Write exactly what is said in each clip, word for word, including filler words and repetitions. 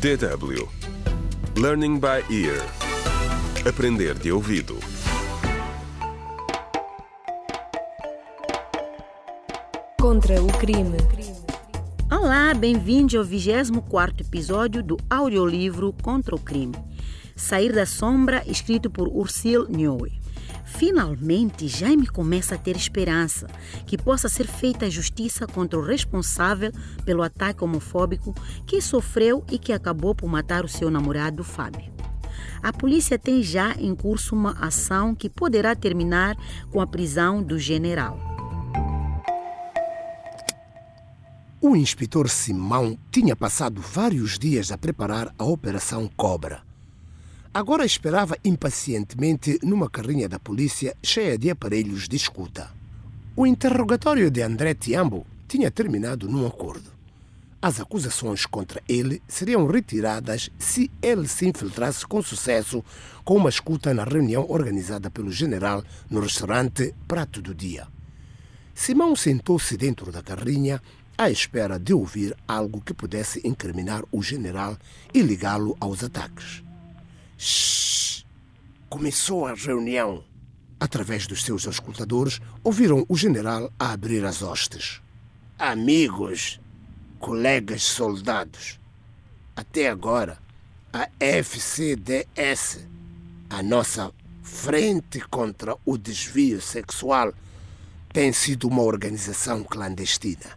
D W Learning by Ear. Aprender de ouvido. Contra o crime. Olá, bem-vindos ao vigésimo quarto episódio do audiolivro Contra o Crime. Sair da Sombra, escrito por Ursil Nhoe. Finalmente, Jaime começa a ter esperança que possa ser feita justiça contra o responsável pelo ataque homofóbico que sofreu e que acabou por matar o seu namorado, Fábio. A polícia tem já em curso uma ação que poderá terminar com a prisão do general. O inspetor Simão tinha passado vários dias a preparar a Operação Cobra. Agora esperava impacientemente numa carrinha da polícia cheia de aparelhos de escuta. O interrogatório de André Tiambo tinha terminado num acordo. As acusações contra ele seriam retiradas se ele se infiltrasse com sucesso com uma escuta na reunião organizada pelo general no restaurante Prato do Dia. Simão sentou-se dentro da carrinha à espera de ouvir algo que pudesse incriminar o general e ligá-lo aos ataques. Shhh! Começou a reunião. Através dos seus escutadores, ouviram o general a abrir as hostes. Amigos, colegas soldados, até agora, a F C D S, a nossa Frente contra o Desvio Sexual, tem sido uma organização clandestina.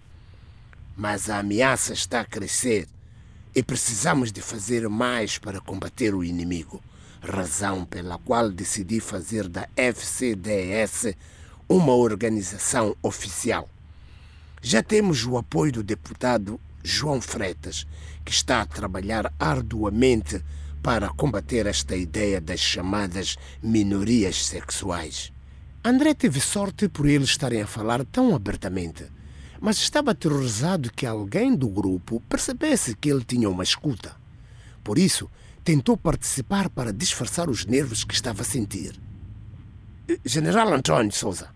Mas a ameaça está a crescer e precisamos de fazer mais para combater o inimigo, razão pela qual decidi fazer da F C D S uma organização oficial. Já temos o apoio do deputado João Freitas, que está a trabalhar arduamente para combater esta ideia das chamadas minorias sexuais. André teve sorte por eles estarem a falar tão abertamente, mas estava aterrorizado que alguém do grupo percebesse que ele tinha uma escuta. Por isso, tentou participar para disfarçar os nervos que estava a sentir. General Antônio Souza,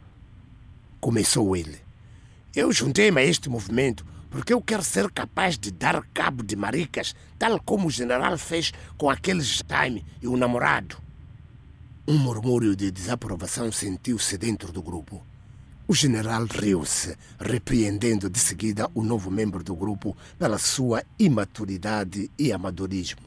começou ele, eu juntei-me a este movimento porque eu quero ser capaz de dar cabo de maricas, tal como o general fez com aqueles Jaime e o namorado. Um murmúrio de desaprovação sentiu-se dentro do grupo. O general riu-se, repreendendo de seguida o novo membro do grupo pela sua imaturidade e amadorismo.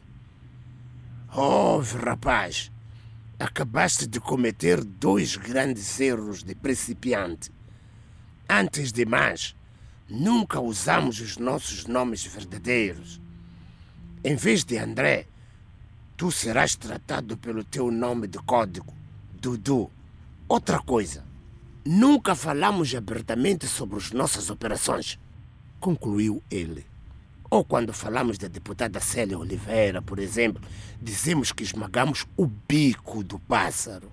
Ouve, rapaz, acabaste de cometer dois grandes erros de principiante. Antes de mais, nunca usamos os nossos nomes verdadeiros. Em vez de André, tu serás tratado pelo teu nome de código, Dudu. Outra coisa, nunca falamos abertamente sobre as nossas operações, concluiu ele. Ou quando falamos da deputada Célia Oliveira, por exemplo, dizemos que esmagamos o bico do pássaro.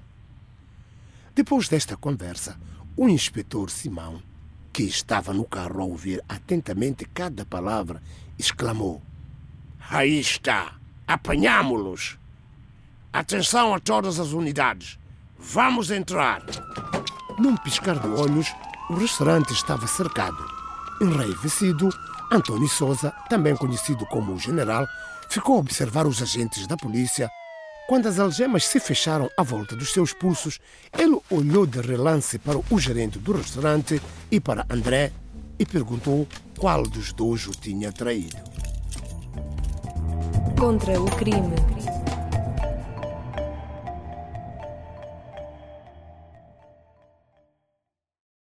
Depois desta conversa, o inspetor Simão, que estava no carro a ouvir atentamente cada palavra, exclamou: Aí está, apanhámo-los! Atenção a todas as unidades, vamos entrar! Num piscar de olhos, o restaurante estava cercado. Enraivecido, Antônio Souza, também conhecido como o general, ficou a observar os agentes da polícia. Quando as algemas se fecharam à volta dos seus pulsos, ele olhou de relance para o gerente do restaurante e para André e perguntou qual dos dois o tinha traído. Contra o crime.